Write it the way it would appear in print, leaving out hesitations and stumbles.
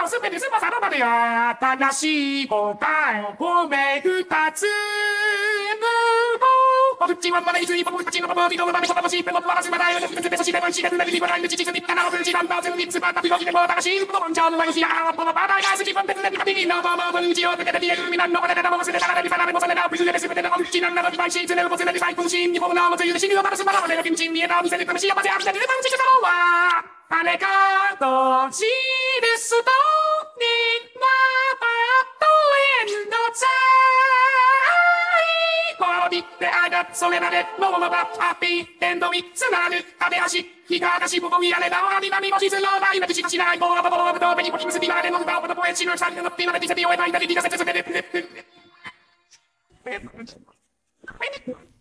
はすべてスーパーサロバで新しい答えをごめ二つ。ポフチワンマネイズイポフチのポポビドのバビコパポシーペモトワラスマダイオのフテソシデモンシデルナビリバラインチチスニッタナオフジナンバーズニッツバタピロキデモタカシープトモンジャーノワイシアーポノバタイガスキフォンテツネビカビリノボモブンジオテケテビエルミナンノバレナモスレタラレビファラレモセレナプズレスベテナモフチナンナバビバイシーズネルボセレリサイプンシーニポムナモセユデシニオバラスマラレレビンチンミエナミセレクムシアバゼアビテレバンチキサロワあれかとしですとにまばとえんのざであがそれまでももばハッピーエンドにつなぐ壁足日がかしぼぼみやればありまみもしずろないなくしかしないぼぼぼぼぼとべにこきむすびまでのばぼぼぼえちのさんのピまでピセピをえばいたりピがせつせで